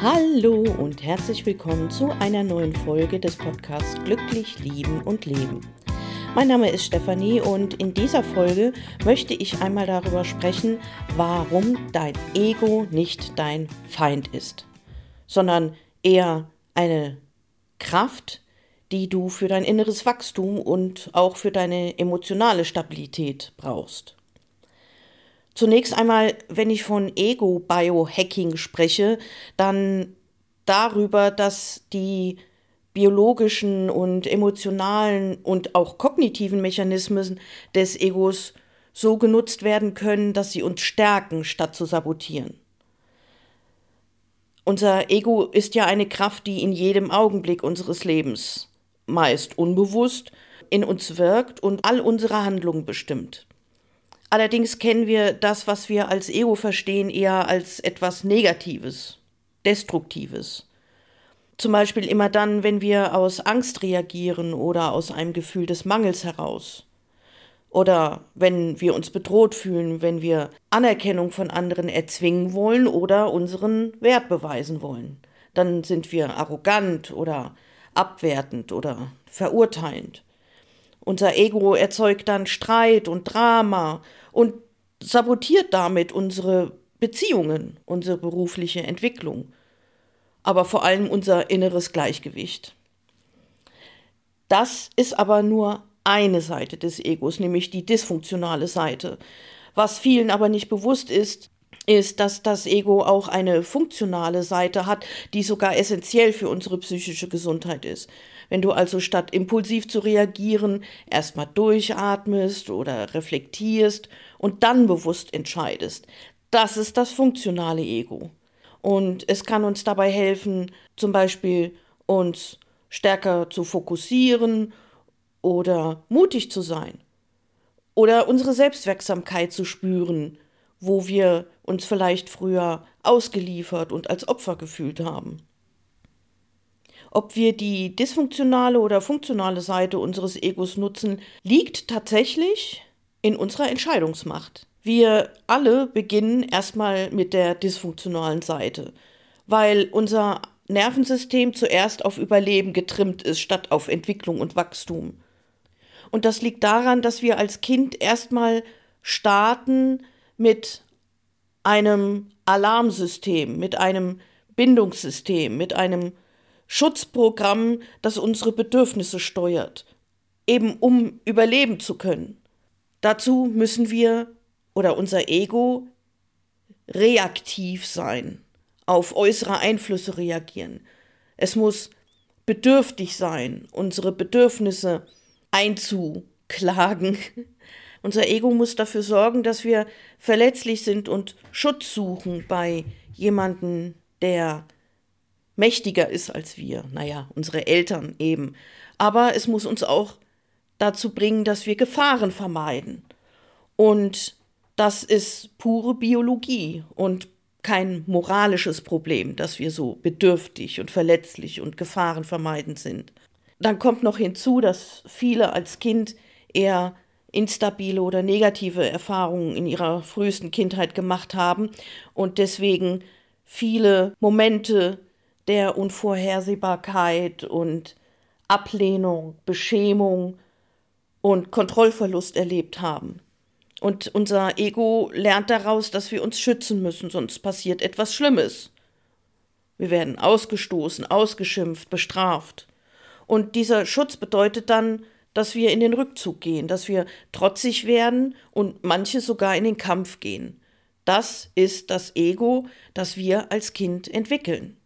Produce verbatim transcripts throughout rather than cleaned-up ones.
Hallo und herzlich willkommen zu einer neuen Folge des Podcasts Glücklich Lieben und Leben. Mein Name ist Stefanie und in dieser Folge möchte ich einmal darüber sprechen, warum dein Ego nicht dein Feind ist, sondern eher eine Kraft, die du für dein inneres Wachstum und auch für deine emotionale Stabilität brauchst. Zunächst einmal, wenn ich von Ego-Biohacking spreche, dann darüber, dass die biologischen und emotionalen und auch kognitiven Mechanismen des Egos so genutzt werden können, dass sie uns stärken, statt zu sabotieren. Unser Ego ist ja eine Kraft, die in jedem Augenblick unseres Lebens, meist unbewusst, in uns wirkt und all unsere Handlungen bestimmt. Allerdings kennen wir das, was wir als Ego verstehen, eher als etwas Negatives, Destruktives. Zum Beispiel immer dann, wenn wir aus Angst reagieren oder aus einem Gefühl des Mangels heraus. Oder wenn wir uns bedroht fühlen, wenn wir Anerkennung von anderen erzwingen wollen oder unseren Wert beweisen wollen. Dann sind wir arrogant oder abwertend oder verurteilend. Unser Ego erzeugt dann Streit und Drama und sabotiert damit unsere Beziehungen, unsere berufliche Entwicklung, aber vor allem unser inneres Gleichgewicht. Das ist aber nur eine Seite des Egos, nämlich die dysfunktionale Seite. Was vielen aber nicht bewusst ist, ist, dass das Ego auch eine funktionale Seite hat, die sogar essentiell für unsere psychische Gesundheit ist. Wenn du also statt impulsiv zu reagieren, erstmal durchatmest oder reflektierst und dann bewusst entscheidest, das ist das funktionale Ego. Und es kann uns dabei helfen, zum Beispiel uns stärker zu fokussieren oder mutig zu sein oder unsere Selbstwirksamkeit zu spüren, wo wir uns vielleicht früher ausgeliefert und als Opfer gefühlt haben. Ob wir die dysfunktionale oder funktionale Seite unseres Egos nutzen, liegt tatsächlich in unserer Entscheidungsmacht. Wir alle beginnen erstmal mit der dysfunktionalen Seite, weil unser Nervensystem zuerst auf Überleben getrimmt ist, statt auf Entwicklung und Wachstum. Und das liegt daran, dass wir als Kind erstmal starten mit einem Alarmsystem, mit einem Bindungssystem, mit einem Schutzprogramm, das unsere Bedürfnisse steuert, eben um überleben zu können. Dazu müssen wir oder unser Ego reaktiv sein, auf äußere Einflüsse reagieren. Es muss bedürftig sein, unsere Bedürfnisse einzuklagen. Unser Ego muss dafür sorgen, dass wir verletzlich sind und Schutz suchen bei jemandem, der mächtiger ist als wir. Naja, unsere Eltern eben. Aber es muss uns auch dazu bringen, dass wir Gefahren vermeiden. Und das ist pure Biologie und kein moralisches Problem, dass wir so bedürftig und verletzlich und gefahrenvermeidend sind. Dann kommt noch hinzu, dass viele als Kind eher instabile oder negative Erfahrungen in ihrer frühesten Kindheit gemacht haben und deswegen viele Momente der Unvorhersehbarkeit und Ablehnung, Beschämung und Kontrollverlust erlebt haben. Und unser Ego lernt daraus, dass wir uns schützen müssen, sonst passiert etwas Schlimmes. Wir werden ausgestoßen, ausgeschimpft, bestraft. Und dieser Schutz bedeutet dann, dass wir in den Rückzug gehen, dass wir trotzig werden und manche sogar in den Kampf gehen. Das ist das Ego, das wir als Kind entwickeln.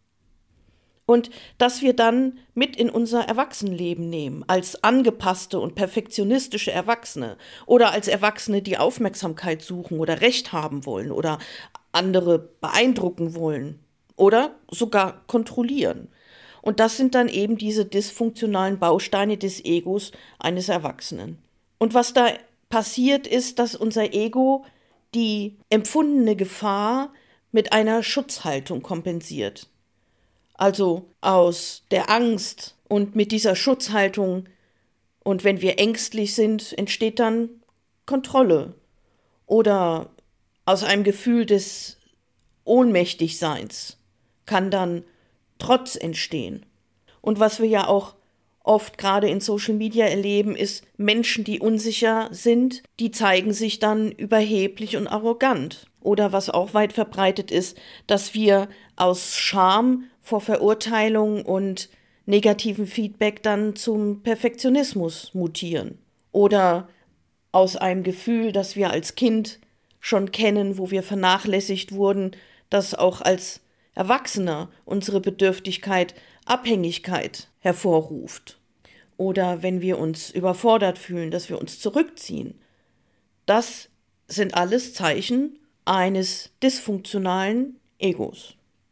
Und das wir dann mit in unser Erwachsenenleben nehmen, als angepasste und perfektionistische Erwachsene oder als Erwachsene, die Aufmerksamkeit suchen oder Recht haben wollen oder andere beeindrucken wollen oder sogar kontrollieren. Und das sind dann eben diese dysfunktionalen Bausteine des Egos eines Erwachsenen. Und was da passiert ist, dass unser Ego die empfundene Gefahr mit einer Schutzhaltung kompensiert. Also aus der Angst und mit dieser Schutzhaltung und wenn wir ängstlich sind, entsteht dann Kontrolle oder aus einem Gefühl des Ohnmächtigseins kann dann Trotz entstehen. Und was wir ja auch oft gerade in Social Media erleben, ist, Menschen, die unsicher sind, die zeigen sich dann überheblich und arrogant. Oder was auch weit verbreitet ist, dass wir aus Scham vor Verurteilung und negativen Feedback dann zum Perfektionismus mutieren. Oder aus einem Gefühl, das wir als Kind schon kennen, wo wir vernachlässigt wurden, das auch als Erwachsener unsere Bedürftigkeit, Abhängigkeit hervorruft. Oder wenn wir uns überfordert fühlen, dass wir uns zurückziehen. Das sind alles Zeichen eines dysfunktionalen Egos.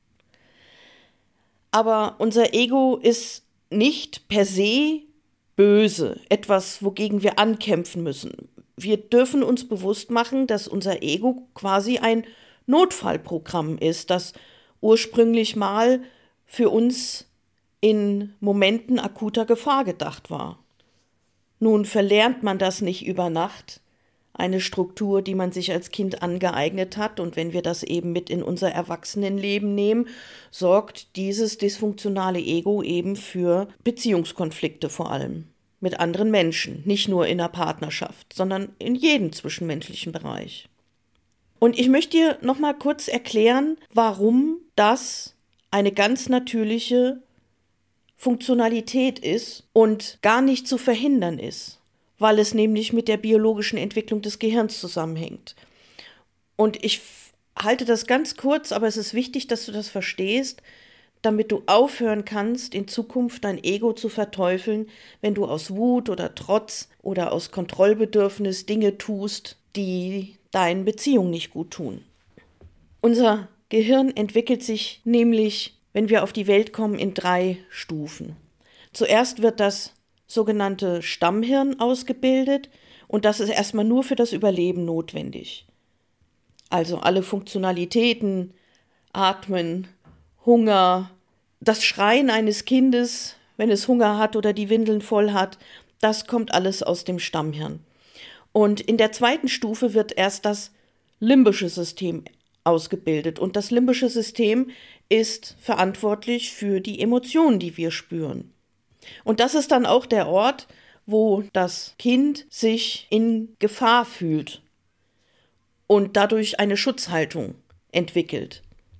Aber unser Ego ist nicht per se böse, etwas, wogegen wir ankämpfen müssen. Wir dürfen uns bewusst machen, dass unser Ego quasi ein Notfallprogramm ist, das ursprünglich mal für uns in Momenten akuter Gefahr gedacht war. Nun verlernt man das nicht über Nacht, eine Struktur, die man sich als Kind angeeignet hat, und wenn wir das eben mit in unser Erwachsenenleben nehmen, sorgt dieses dysfunktionale Ego eben für Beziehungskonflikte vor allem mit anderen Menschen, nicht nur in der Partnerschaft, sondern in jedem zwischenmenschlichen Bereich. Und ich möchte dir noch mal kurz erklären, warum das eine ganz natürliche Funktionalität ist und gar nicht zu verhindern ist, weil es nämlich mit der biologischen Entwicklung des Gehirns zusammenhängt. Und ich halte das ganz kurz, aber es ist wichtig, dass du das verstehst, damit du aufhören kannst, in Zukunft dein Ego zu verteufeln, wenn du aus Wut oder Trotz oder aus Kontrollbedürfnis Dinge tust, die deinen Beziehungen nicht gut tun. Unser Gehirn entwickelt sich nämlich, wenn wir auf die Welt kommen, in drei Stufen. Zuerst wird das sogenannte Stammhirn ausgebildet, und das ist erstmal nur für das Überleben notwendig. Also alle Funktionalitäten, Atmen, Hunger, das Schreien eines Kindes, wenn es Hunger hat oder die Windeln voll hat, das kommt alles aus dem Stammhirn. Und in der zweiten Stufe wird erst das limbische System ausgebildet. Und das limbische System ist verantwortlich für die Emotionen, die wir spüren. Und das ist dann auch der Ort, wo das Kind sich in Gefahr fühlt und dadurch eine Schutzhaltung entwickelt.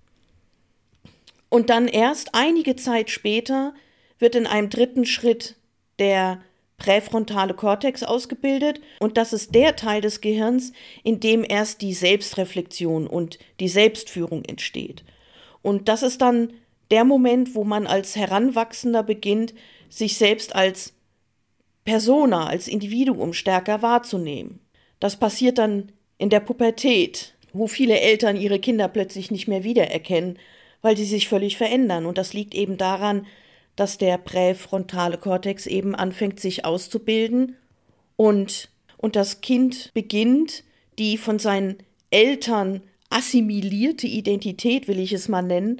Und dann erst einige Zeit später wird in einem dritten Schritt der präfrontale Kortex ausgebildet, und das ist der Teil des Gehirns, in dem erst die Selbstreflexion und die Selbstführung entsteht. Und das ist dann der Moment, wo man als Heranwachsender beginnt, sich selbst als Persona, als Individuum stärker wahrzunehmen. Das passiert dann in der Pubertät, wo viele Eltern ihre Kinder plötzlich nicht mehr wiedererkennen, weil sie sich völlig verändern. Und das liegt eben daran, dass der präfrontale Kortex eben anfängt, sich auszubilden und, und das Kind beginnt, die von seinen Eltern assimilierte Identität, will ich es mal nennen,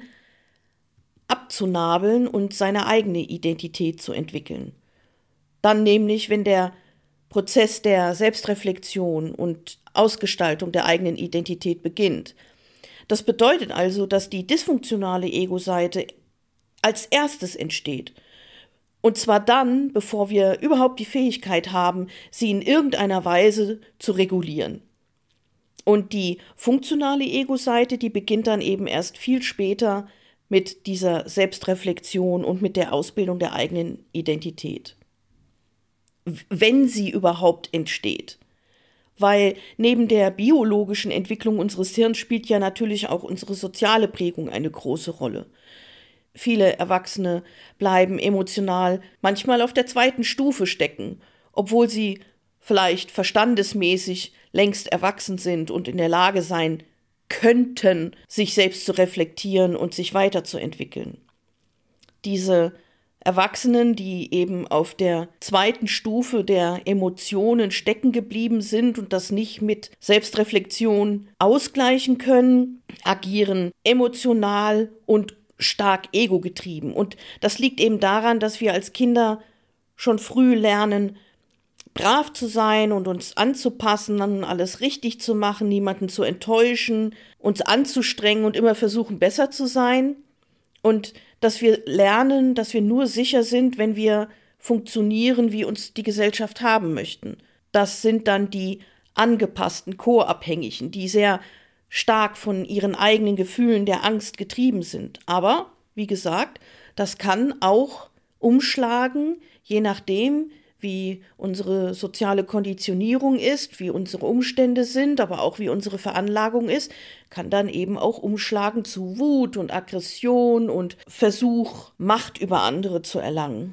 abzunabeln und seine eigene Identität zu entwickeln. Dann nämlich, wenn der Prozess der Selbstreflexion und Ausgestaltung der eigenen Identität beginnt. Das bedeutet also, dass die dysfunktionale Ego-Seite als erstes entsteht. Und zwar dann, bevor wir überhaupt die Fähigkeit haben, sie in irgendeiner Weise zu regulieren. Und die funktionale Ego-Seite, die beginnt dann eben erst viel später mit dieser Selbstreflexion und mit der Ausbildung der eigenen Identität. Wenn sie überhaupt entsteht. Weil neben der biologischen Entwicklung unseres Hirns spielt ja natürlich auch unsere soziale Prägung eine große Rolle. Viele Erwachsene bleiben emotional manchmal auf der zweiten Stufe stecken, obwohl sie vielleicht verstandesmäßig längst erwachsen sind und in der Lage sein könnten, sich selbst zu reflektieren und sich weiterzuentwickeln. Diese Erwachsenen, die eben auf der zweiten Stufe der Emotionen stecken geblieben sind und das nicht mit Selbstreflexion ausgleichen können, agieren emotional und stark ego-getrieben. Und das liegt eben daran, dass wir als Kinder schon früh lernen, brav zu sein und uns anzupassen, dann alles richtig zu machen, niemanden zu enttäuschen, uns anzustrengen und immer versuchen, besser zu sein. Und dass wir lernen, dass wir nur sicher sind, wenn wir funktionieren, wie uns die Gesellschaft haben möchten. Das sind dann die angepassten Co-Abhängigen, die sehr stark von ihren eigenen Gefühlen der Angst getrieben sind. Aber, wie gesagt, das kann auch umschlagen, je nachdem, wie unsere soziale Konditionierung ist, wie unsere Umstände sind, aber auch wie unsere Veranlagung ist, kann dann eben auch umschlagen zu Wut und Aggression und Versuch, Macht über andere zu erlangen.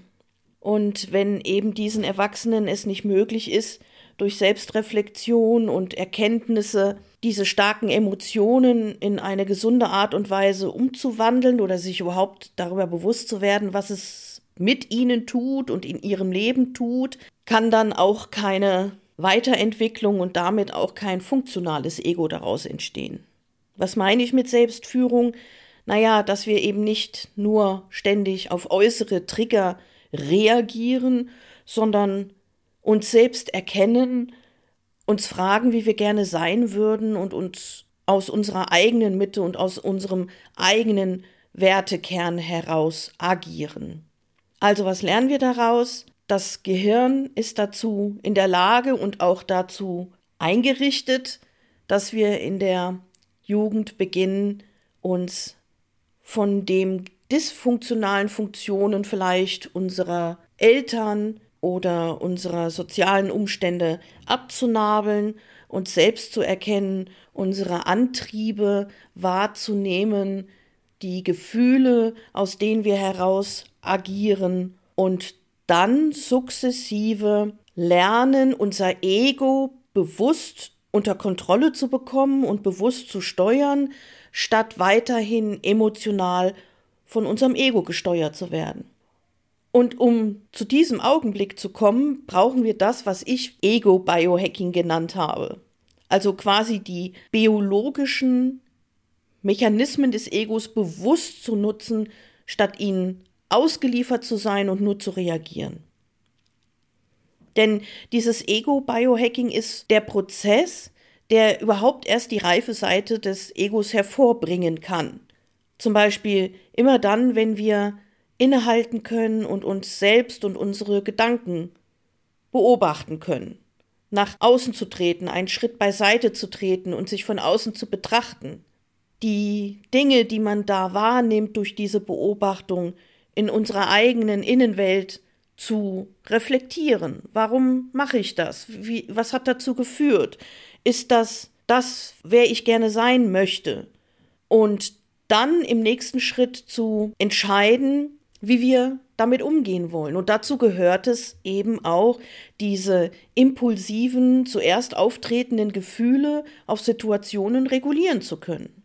Und wenn eben diesen Erwachsenen es nicht möglich ist, durch Selbstreflexion und Erkenntnisse diese starken Emotionen in eine gesunde Art und Weise umzuwandeln oder sich überhaupt darüber bewusst zu werden, was es mit ihnen tut und in ihrem Leben tut, kann dann auch keine Weiterentwicklung und damit auch kein funktionales Ego daraus entstehen. Was meine ich mit Selbstführung? Naja, dass wir eben nicht nur ständig auf äußere Trigger reagieren, sondern uns selbst erkennen, uns fragen, wie wir gerne sein würden und uns aus unserer eigenen Mitte und aus unserem eigenen Wertekern heraus agieren. Also was lernen wir daraus? Das Gehirn ist dazu in der Lage und auch dazu eingerichtet, dass wir in der Jugend beginnen, uns von den dysfunktionalen Funktionen vielleicht unserer Eltern oder unserer sozialen Umstände abzunabeln, uns selbst zu erkennen, unsere Antriebe wahrzunehmen, die Gefühle, aus denen wir heraus agieren und dann sukzessive lernen, unser Ego bewusst unter Kontrolle zu bekommen und bewusst zu steuern, statt weiterhin emotional von unserem Ego gesteuert zu werden. Und um zu diesem Augenblick zu kommen, brauchen wir das, was ich Ego-Biohacking genannt habe. Also quasi die biologischen Mechanismen des Egos bewusst zu nutzen, statt ihnen ausgeliefert zu sein und nur zu reagieren. Denn dieses Ego-Biohacking ist der Prozess, der überhaupt erst die reife Seite des Egos hervorbringen kann. Zum Beispiel immer dann, wenn wir innehalten können und uns selbst und unsere Gedanken beobachten können. Nach außen zu treten, einen Schritt beiseite zu treten und sich von außen zu betrachten. Die Dinge, die man da wahrnimmt durch diese Beobachtung, in unserer eigenen Innenwelt zu reflektieren. Warum mache ich das? Wie, was hat dazu geführt? Ist das das, wer ich gerne sein möchte? Und dann im nächsten Schritt zu entscheiden, wie wir damit umgehen wollen. Und dazu gehört es eben auch, diese impulsiven, zuerst auftretenden Gefühle auf Situationen regulieren zu können.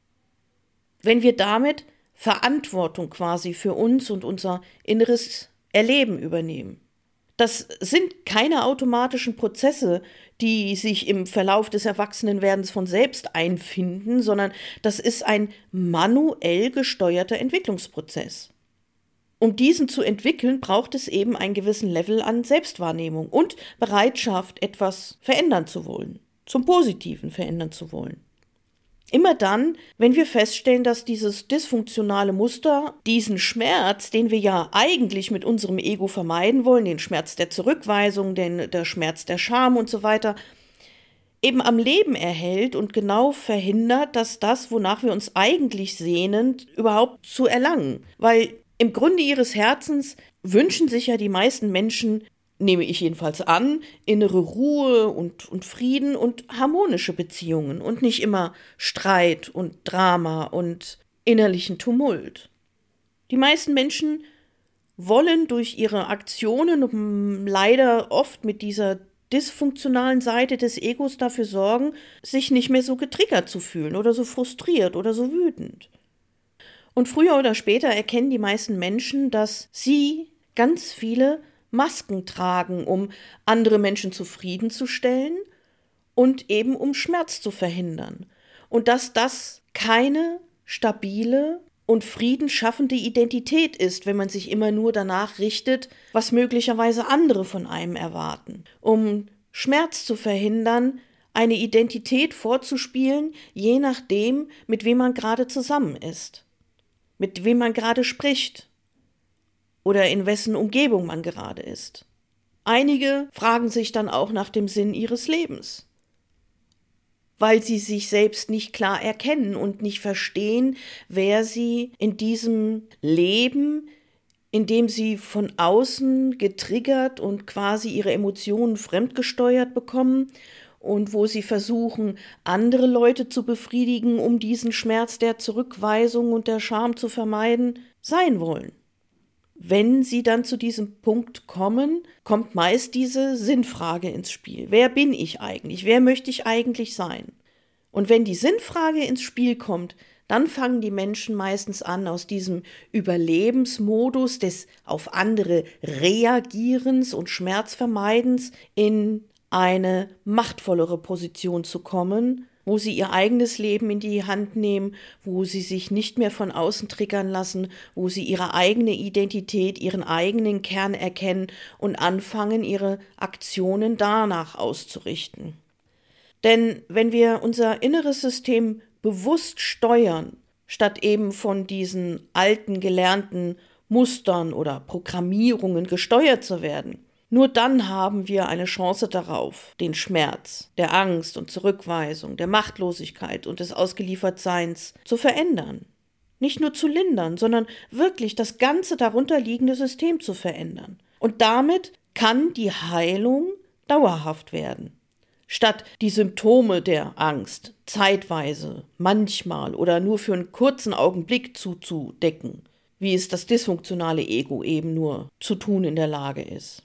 Wenn wir damit Verantwortung quasi für uns und unser inneres Erleben übernehmen. Das sind keine automatischen Prozesse, die sich im Verlauf des Erwachsenenwerdens von selbst einfinden, sondern das ist ein manuell gesteuerter Entwicklungsprozess. Um diesen zu entwickeln, braucht es eben einen gewissen Level an Selbstwahrnehmung und Bereitschaft, etwas verändern zu wollen, zum Positiven verändern zu wollen. Immer dann, wenn wir feststellen, dass dieses dysfunktionale Muster, diesen Schmerz, den wir ja eigentlich mit unserem Ego vermeiden wollen, den Schmerz der Zurückweisung, den, der Schmerz der Scham und so weiter, eben am Leben erhält und genau verhindert, dass das, wonach wir uns eigentlich sehnen, überhaupt zu erlangen. Weil im Grunde ihres Herzens wünschen sich ja die meisten Menschen, nehme ich jedenfalls an, innere Ruhe und, und Frieden und harmonische Beziehungen und nicht immer Streit und Drama und innerlichen Tumult. Die meisten Menschen wollen durch ihre Aktionen leider oft mit dieser dysfunktionalen Seite des Egos dafür sorgen, sich nicht mehr so getriggert zu fühlen oder so frustriert oder so wütend. Und früher oder später erkennen die meisten Menschen, dass sie ganz viele Masken tragen, um andere Menschen zufriedenzustellen und eben um Schmerz zu verhindern. Und dass das keine stabile und friedensschaffende Identität ist, wenn man sich immer nur danach richtet, was möglicherweise andere von einem erwarten. Um Schmerz zu verhindern, eine Identität vorzuspielen, je nachdem, mit wem man gerade zusammen ist. mit wem man gerade spricht oder in wessen Umgebung man gerade ist. Einige fragen sich dann auch nach dem Sinn ihres Lebens, weil sie sich selbst nicht klar erkennen und nicht verstehen, wer sie in diesem Leben, in dem sie von außen getriggert und quasi ihre Emotionen fremdgesteuert bekommen und wo sie versuchen, andere Leute zu befriedigen, um diesen Schmerz der Zurückweisung und der Scham zu vermeiden, sein wollen. Wenn sie dann zu diesem Punkt kommen, kommt meist diese Sinnfrage ins Spiel. Wer bin ich eigentlich? Wer möchte ich eigentlich sein? Und wenn die Sinnfrage ins Spiel kommt, dann fangen die Menschen meistens an, aus diesem Überlebensmodus des auf andere Reagierens und Schmerzvermeidens in eine machtvollere Position zu kommen, wo sie ihr eigenes Leben in die Hand nehmen, wo sie sich nicht mehr von außen triggern lassen, wo sie ihre eigene Identität, ihren eigenen Kern erkennen und anfangen, ihre Aktionen danach auszurichten. Denn wenn wir unser inneres System bewusst steuern, statt eben von diesen alten gelernten Mustern oder Programmierungen gesteuert zu werden, nur dann haben wir eine Chance darauf, den Schmerz, der Angst und Zurückweisung, der Machtlosigkeit und des Ausgeliefertseins zu verändern. Nicht nur zu lindern, sondern wirklich das ganze darunterliegende System zu verändern. Und damit kann die Heilung dauerhaft werden. Statt die Symptome der Angst zeitweise, manchmal oder nur für einen kurzen Augenblick zuzudecken, wie es das dysfunktionale Ego eben nur zu tun in der Lage ist.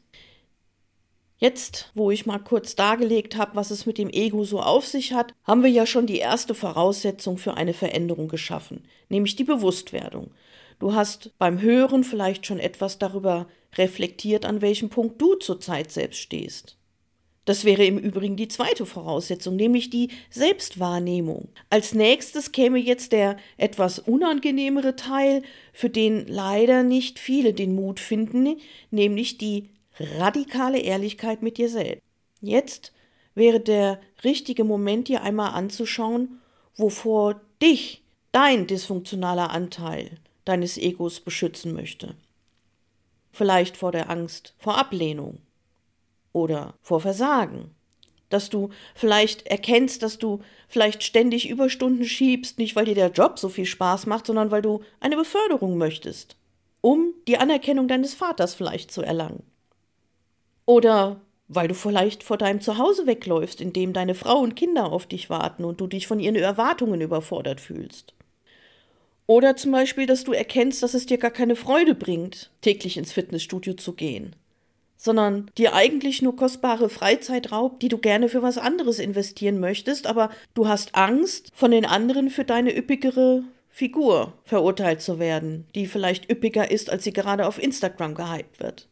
Jetzt, wo ich mal kurz dargelegt habe, was es mit dem Ego so auf sich hat, haben wir ja schon die erste Voraussetzung für eine Veränderung geschaffen, nämlich die Bewusstwerdung. Du hast beim Hören vielleicht schon etwas darüber reflektiert, an welchem Punkt du zurzeit selbst stehst. Das wäre im Übrigen die zweite Voraussetzung, nämlich die Selbstwahrnehmung. Als nächstes käme jetzt der etwas unangenehmere Teil, für den leider nicht viele den Mut finden, nämlich die radikale Ehrlichkeit mit dir selbst. Jetzt wäre der richtige Moment, dir einmal anzuschauen, wovor dich dein dysfunktionaler Anteil deines Egos beschützen möchte. Vielleicht vor der Angst vor Ablehnung oder vor Versagen. Dass du vielleicht erkennst, dass du vielleicht ständig Überstunden schiebst, nicht weil dir der Job so viel Spaß macht, sondern weil du eine Beförderung möchtest, um die Anerkennung deines Vaters vielleicht zu erlangen. Oder weil du vielleicht vor deinem Zuhause wegläufst, in dem deine Frau und Kinder auf dich warten und du dich von ihren Erwartungen überfordert fühlst. Oder zum Beispiel, dass du erkennst, dass es dir gar keine Freude bringt, täglich ins Fitnessstudio zu gehen, sondern dir eigentlich nur kostbare Freizeit raubt, die du gerne für was anderes investieren möchtest, aber du hast Angst, von den anderen für deine üppigere Figur verurteilt zu werden, die vielleicht üppiger ist, als sie gerade auf Instagram gehypt wird.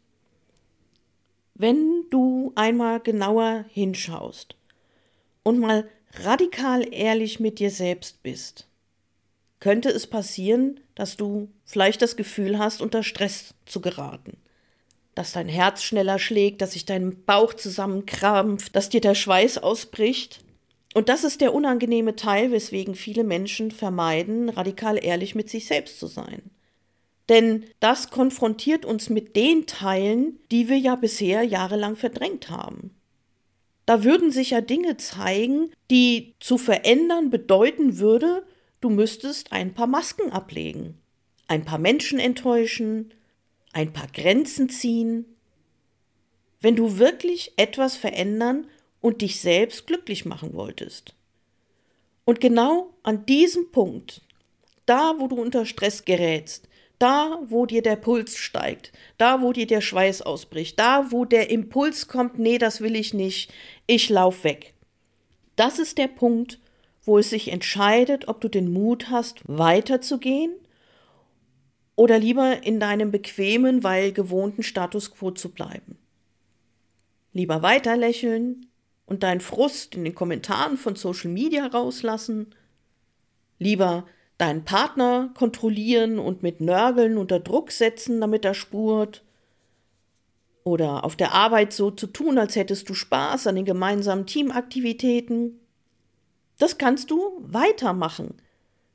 Wenn du einmal genauer hinschaust und mal radikal ehrlich mit dir selbst bist, könnte es passieren, dass du vielleicht das Gefühl hast, unter Stress zu geraten. Dass dein Herz schneller schlägt, dass sich dein Bauch zusammenkrampft, dass dir der Schweiß ausbricht. Und das ist der unangenehme Teil, weswegen viele Menschen vermeiden, radikal ehrlich mit sich selbst zu sein. Denn das konfrontiert uns mit den Teilen, die wir ja bisher jahrelang verdrängt haben. Da würden sich ja Dinge zeigen, die zu verändern bedeuten würde, du müsstest ein paar Masken ablegen, ein paar Menschen enttäuschen, ein paar Grenzen ziehen. Wenn du wirklich etwas verändern und dich selbst glücklich machen wolltest. Und genau an diesem Punkt, da wo du unter Stress gerätst, da, wo dir der Puls steigt, da, wo dir der Schweiß ausbricht, da, wo der Impuls kommt, nee, das will ich nicht, ich lauf weg. Das ist der Punkt, wo es sich entscheidet, ob du den Mut hast, weiterzugehen oder lieber in deinem bequemen, weil gewohnten Status quo zu bleiben. Lieber weiter lächeln und deinen Frust in den Kommentaren von Social Media rauslassen, lieber deinen Partner kontrollieren und mit Nörgeln unter Druck setzen, damit er spurt. Oder auf der Arbeit so zu tun, als hättest du Spaß an den gemeinsamen Teamaktivitäten. Das kannst du weitermachen.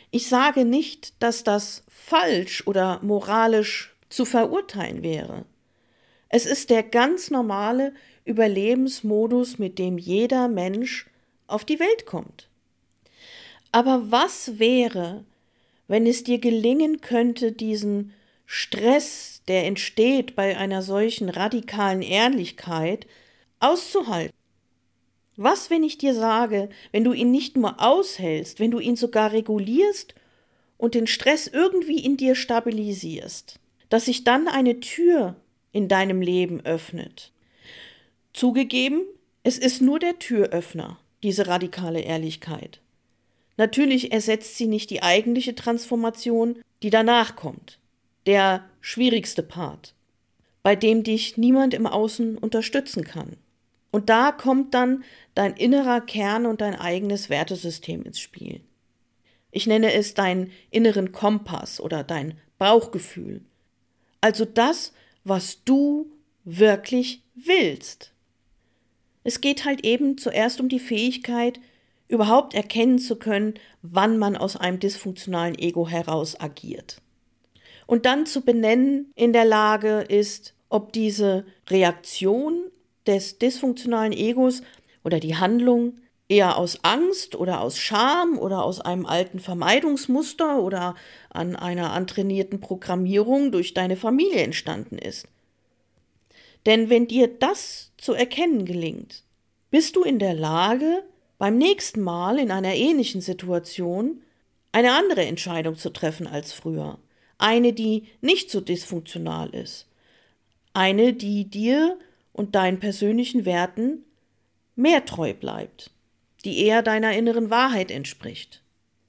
Ich sage nicht, dass das falsch oder moralisch zu verurteilen wäre. Es ist der ganz normale Überlebensmodus, mit dem jeder Mensch auf die Welt kommt. Aber was wäre, wenn es dir gelingen könnte, diesen Stress, der entsteht bei einer solchen radikalen Ehrlichkeit, auszuhalten? Was, wenn ich dir sage, wenn du ihn nicht nur aushältst, wenn du ihn sogar regulierst und den Stress irgendwie in dir stabilisierst, dass sich dann eine Tür in deinem Leben öffnet? Zugegeben, es ist nur der Türöffner, diese radikale Ehrlichkeit. Natürlich ersetzt sie nicht die eigentliche Transformation, die danach kommt. Der schwierigste Part, bei dem dich niemand im Außen unterstützen kann. Und da kommt dann dein innerer Kern und dein eigenes Wertesystem ins Spiel. Ich nenne es deinen inneren Kompass oder dein Bauchgefühl. Also das, was du wirklich willst. Es geht halt eben zuerst um die Fähigkeit, überhaupt erkennen zu können, wann man aus einem dysfunktionalen Ego heraus agiert. Und dann zu benennen in der Lage ist, ob diese Reaktion des dysfunktionalen Egos oder die Handlung eher aus Angst oder aus Scham oder aus einem alten Vermeidungsmuster oder an einer antrainierten Programmierung durch deine Familie entstanden ist. Denn wenn dir das zu erkennen gelingt, bist du in der Lage, beim nächsten Mal in einer ähnlichen Situation eine andere Entscheidung zu treffen als früher. Eine, die nicht so dysfunktional ist. Eine, die dir und deinen persönlichen Werten mehr treu bleibt, die eher deiner inneren Wahrheit entspricht.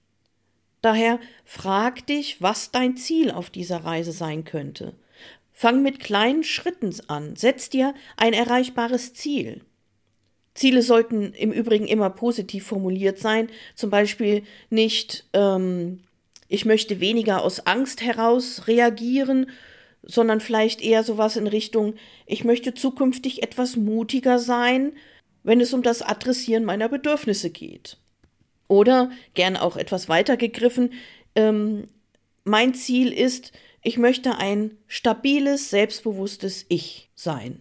Daher frag dich, was dein Ziel auf dieser Reise sein könnte. Fang mit kleinen Schritten an, setz dir ein erreichbares Ziel. Ziele sollten im Übrigen immer positiv formuliert sein, zum Beispiel nicht, ähm, ich möchte weniger aus Angst heraus reagieren, sondern vielleicht eher sowas in Richtung, ich möchte zukünftig etwas mutiger sein, wenn es um das Adressieren meiner Bedürfnisse geht. Oder, gern auch etwas weiter gegriffen, ähm, mein Ziel ist, ich möchte ein stabiles, selbstbewusstes Ich sein.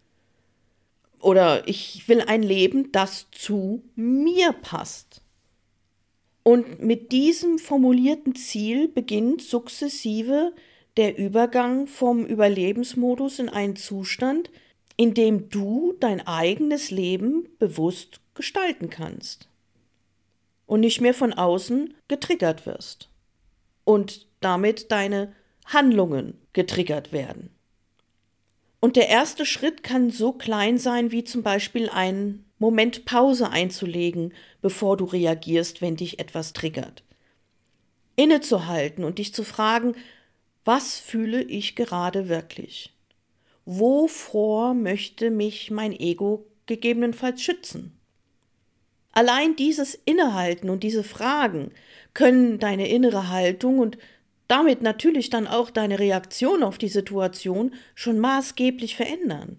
Oder ich will ein Leben, das zu mir passt. Und mit diesem formulierten Ziel beginnt sukzessive der Übergang vom Überlebensmodus in einen Zustand, in dem du dein eigenes Leben bewusst gestalten kannst und nicht mehr von außen getriggert wirst und damit deine Handlungen getriggert werden. Und der erste Schritt kann so klein sein, wie zum Beispiel einen Moment Pause einzulegen, bevor du reagierst, wenn dich etwas triggert. Innezuhalten und dich zu fragen, was fühle ich gerade wirklich? Wovor möchte mich mein Ego gegebenenfalls schützen? Allein dieses Innehalten und diese Fragen können deine innere Haltung und damit natürlich dann auch deine Reaktion auf die Situation schon maßgeblich verändern.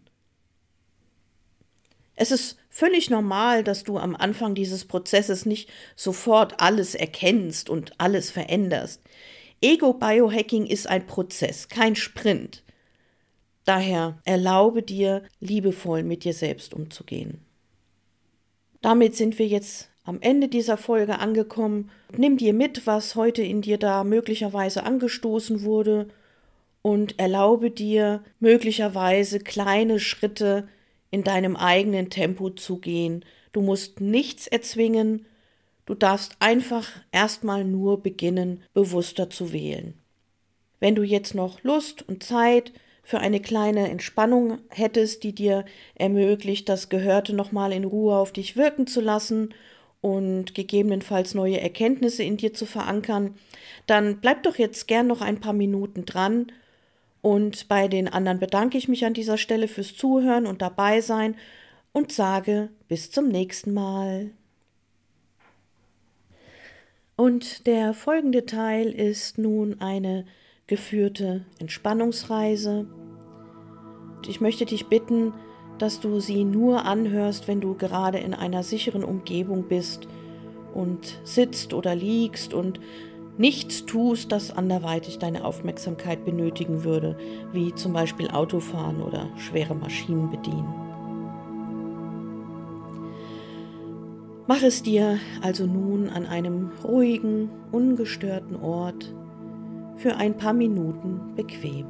Es ist völlig normal, dass du am Anfang dieses Prozesses nicht sofort alles erkennst und alles veränderst. Ego-Biohacking ist ein Prozess, kein Sprint. Daher erlaube dir, liebevoll mit dir selbst umzugehen. Damit sind wir jetzt am Ende dieser Folge angekommen. Nimm dir mit, was heute in dir da möglicherweise angestoßen wurde und erlaube dir möglicherweise kleine Schritte in deinem eigenen Tempo zu gehen. Du musst nichts erzwingen, du darfst einfach erstmal nur beginnen, bewusster zu wählen. Wenn du jetzt noch Lust und Zeit für eine kleine Entspannung hättest, die dir ermöglicht, das Gehörte nochmal in Ruhe auf dich wirken zu lassen und gegebenenfalls neue Erkenntnisse in dir zu verankern, dann bleib doch jetzt gern noch ein paar Minuten dran. Und bei den anderen bedanke ich mich an dieser Stelle fürs Zuhören und dabei sein und sage bis zum nächsten Mal. Und der folgende Teil ist nun eine geführte Entspannungsreise. Ich möchte dich bitten, dass du sie nur anhörst, wenn du gerade in einer sicheren Umgebung bist und sitzt oder liegst und nichts tust, das anderweitig deine Aufmerksamkeit benötigen würde, wie zum Beispiel Autofahren oder schwere Maschinen bedienen. Mach es dir also nun an einem ruhigen, ungestörten Ort für ein paar Minuten bequem.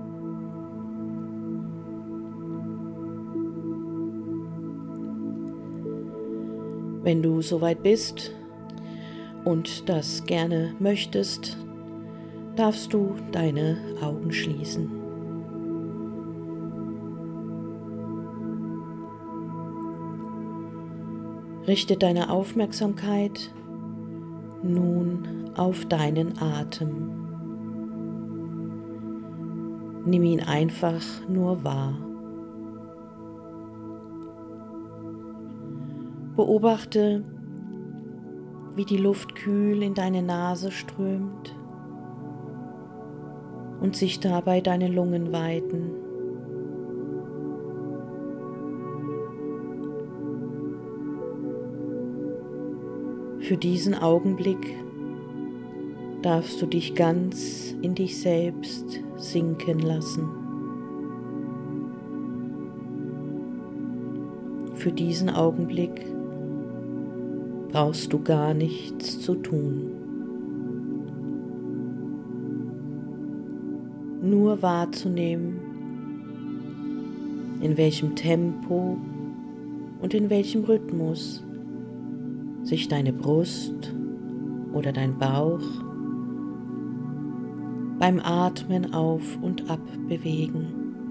Wenn du soweit bist und das gerne möchtest, darfst du deine Augen schließen. Richte deine Aufmerksamkeit nun auf deinen Atem. Nimm ihn einfach nur wahr. Beobachte, wie die Luft kühl in deine Nase strömt und sich dabei deine Lungen weiten. Für diesen Augenblick darfst du dich ganz in dich selbst sinken lassen. Für diesen Augenblick brauchst du gar nichts zu tun. Nur wahrzunehmen, in welchem Tempo und in welchem Rhythmus sich deine Brust oder dein Bauch beim Atmen auf und ab bewegen.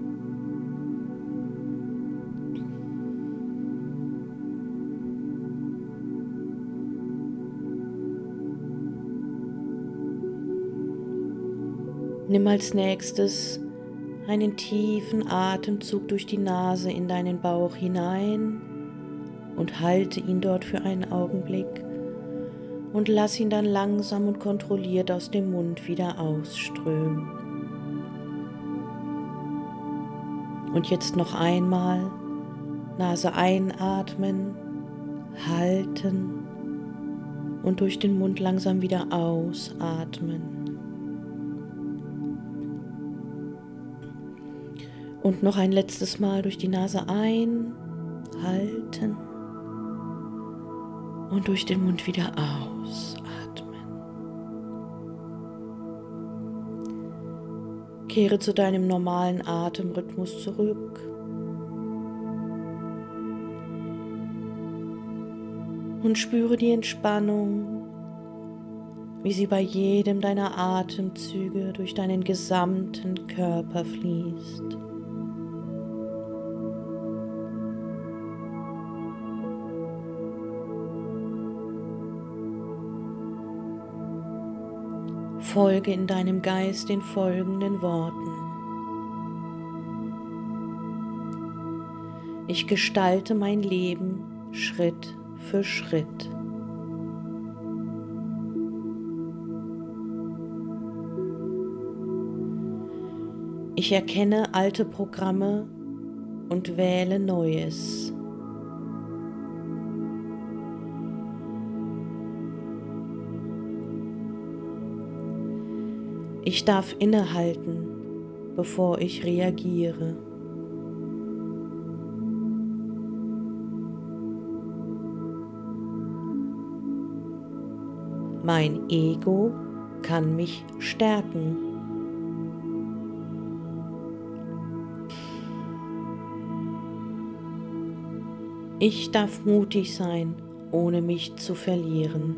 Nimm als nächstes einen tiefen Atemzug durch die Nase in deinen Bauch hinein und halte ihn dort für einen Augenblick und lass ihn dann langsam und kontrolliert aus dem Mund wieder ausströmen. Und jetzt noch einmal Nase einatmen, halten und durch den Mund langsam wieder ausatmen. Und noch ein letztes Mal durch die Nase ein, halten und durch den Mund wieder ausatmen. Kehre zu deinem normalen Atemrhythmus zurück. Und spüre die Entspannung, wie sie bei jedem deiner Atemzüge durch deinen gesamten Körper fließt. Folge in deinem Geist den folgenden Worten. Ich gestalte mein Leben Schritt für Schritt. Ich erkenne alte Programme und wähle Neues. Ich darf innehalten, bevor ich reagiere. Mein Ego kann mich stärken. Ich darf mutig sein, ohne mich zu verlieren.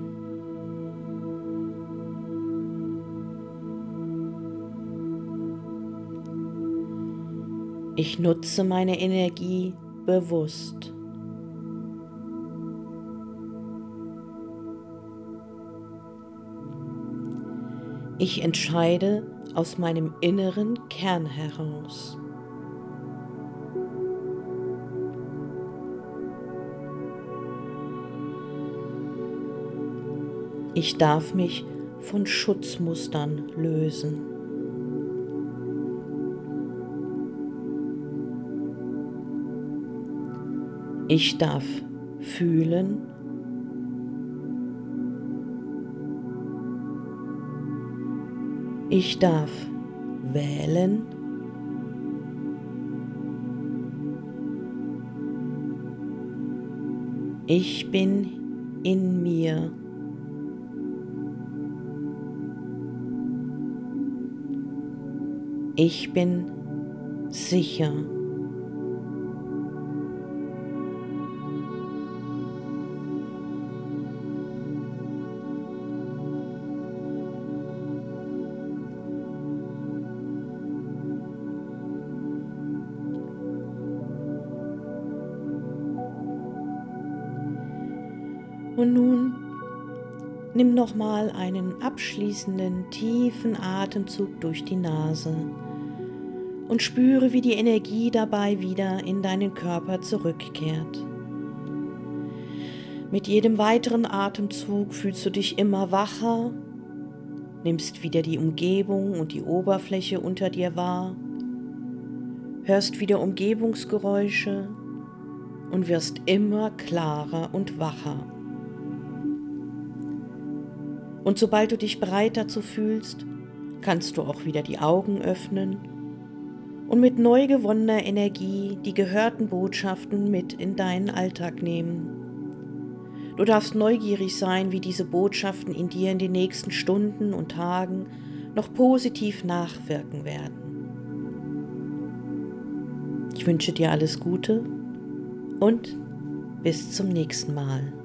Ich nutze meine Energie bewusst. Ich entscheide aus meinem inneren Kern heraus. Ich darf mich von Schutzmustern lösen. Ich darf fühlen Ich darf wählen, ich bin in mir. Ich bin sicher. Und nun nimm nochmal einen abschließenden, tiefen Atemzug durch die Nase und spüre, wie die Energie dabei wieder in deinen Körper zurückkehrt. Mit jedem weiteren Atemzug fühlst du dich immer wacher, nimmst wieder die Umgebung und die Oberfläche unter dir wahr, hörst wieder Umgebungsgeräusche und wirst immer klarer und wacher. Und sobald du dich bereit dazu fühlst, kannst du auch wieder die Augen öffnen und mit neu gewonnener Energie die gehörten Botschaften mit in deinen Alltag nehmen. Du darfst neugierig sein, wie diese Botschaften in dir in den nächsten Stunden und Tagen noch positiv nachwirken werden. Ich wünsche dir alles Gute und bis zum nächsten Mal.